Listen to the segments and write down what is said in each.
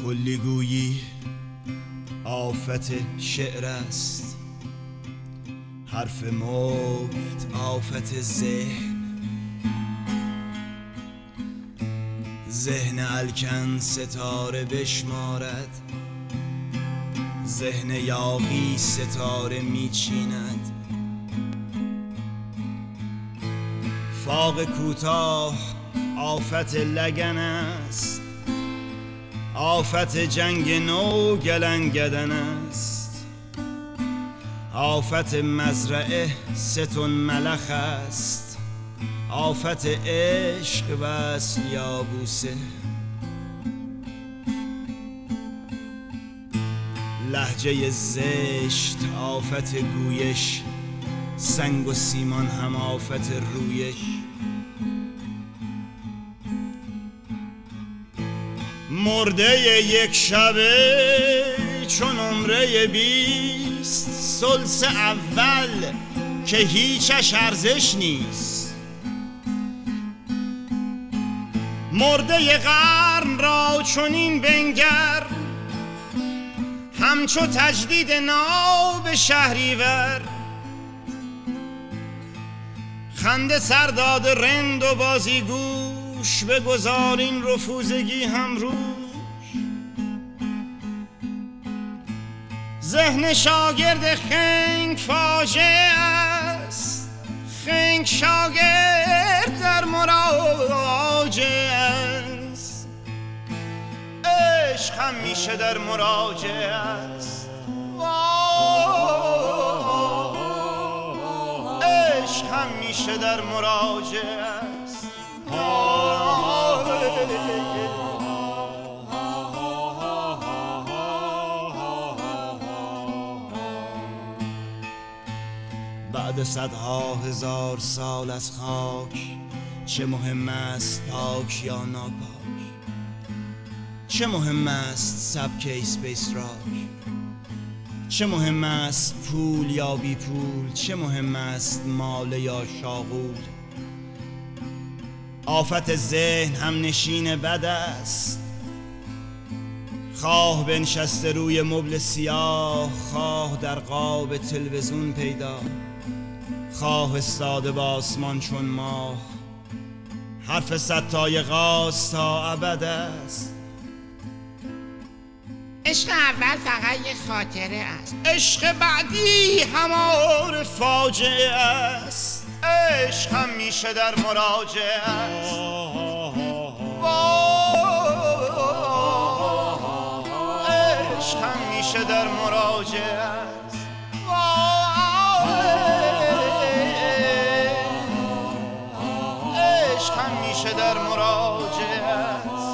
کلیگویی آفت شعر است، حرف موت آفت ذهن الکن ستاره بشمارد، ذهن یاغی ستاره میچیند. فاق کوتاه آفت لگن است، آفت جنگ نو گلنگدن است. آفت مزرعه ستون ملخ است، آفت عشق وصل یابوسه. لهجه زشت آفت گویش، سنگ و سیمان هم آفت رویش. مرده یک شبه چون عمره 20، ثلث اول که هیچش ارزش نیست. مرده قرن را چنین بنگر، همچو تجدید نو به شهریور. خنده سرداد رند و بازیگوش، بگذار این رفوزگی هم روش. ذهن شاگرد خنگ فاجعه است، خنگ شاگرد در مراجعه است. عشق همیشه در مراجعه است، عشق همیشه در مراجعه است. بعد صدها هزار سال از خاک، چه مهم است پاک یا ناپاک؟ چه مهم است سبک اسپیس راک؟ چه مهم است پول یا بی پول؟ چه مهم است مال یا شاغول؟ آفت ذهن هم نشین بد است، خواه بنشسته روی مبل سیاه، خواه در قاب تلویزیون پیدا، خواه استاده با آسمان چون ماه. حرف ستای غاز تا ابد است، عشق اول فقط یه خاطره است، عشق بعدی همار فاجعه است. عشق همیشه در مراجعه است، عشق همیشه در مراجعه است. عشق همیشه در مراجعه است.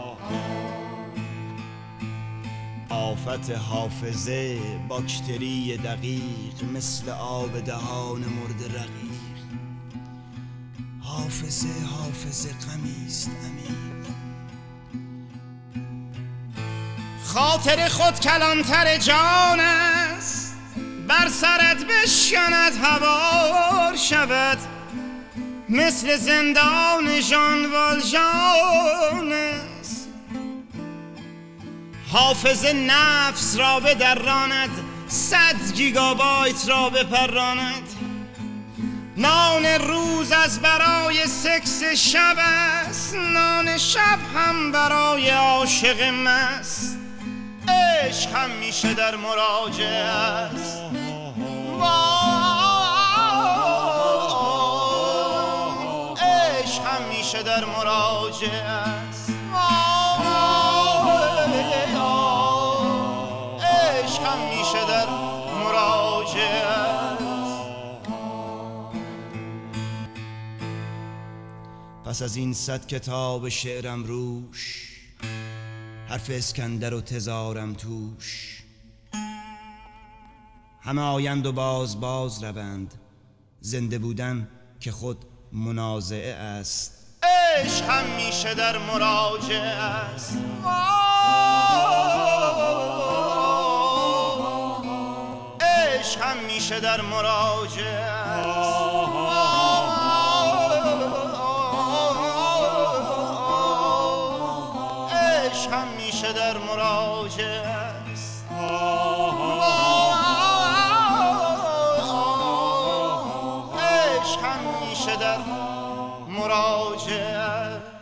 آفت حافظه باکتری دقیق، مثل آب دهان مرد رقیق. حافظه حافظه غمیست عمیق، خاطر خود کلانتر جان است. بر سرت بشکند هوار شود، مثل زندان ژان والژان است. حافظه نفس را بدراند، 100 گیگابایت را بپراند. نان روز از برای سکس شب است، نان شب هم برای عاشق مست. عشق همیشه در مراجعه است، عشق همیشه در مراجعه است. عشق همیشه در مراجعه است. پس از این 100 کتاب شعرم روش، حرف اسکندر و تزارم توش. همه آیند و باز روند، زنده بودن که خود منازعه است. عشق همیشه در مراجعه است، عشق همیشه در مراجعه است. عشق همیشه در مراجعه است. عشق همیشه در مراجعه است.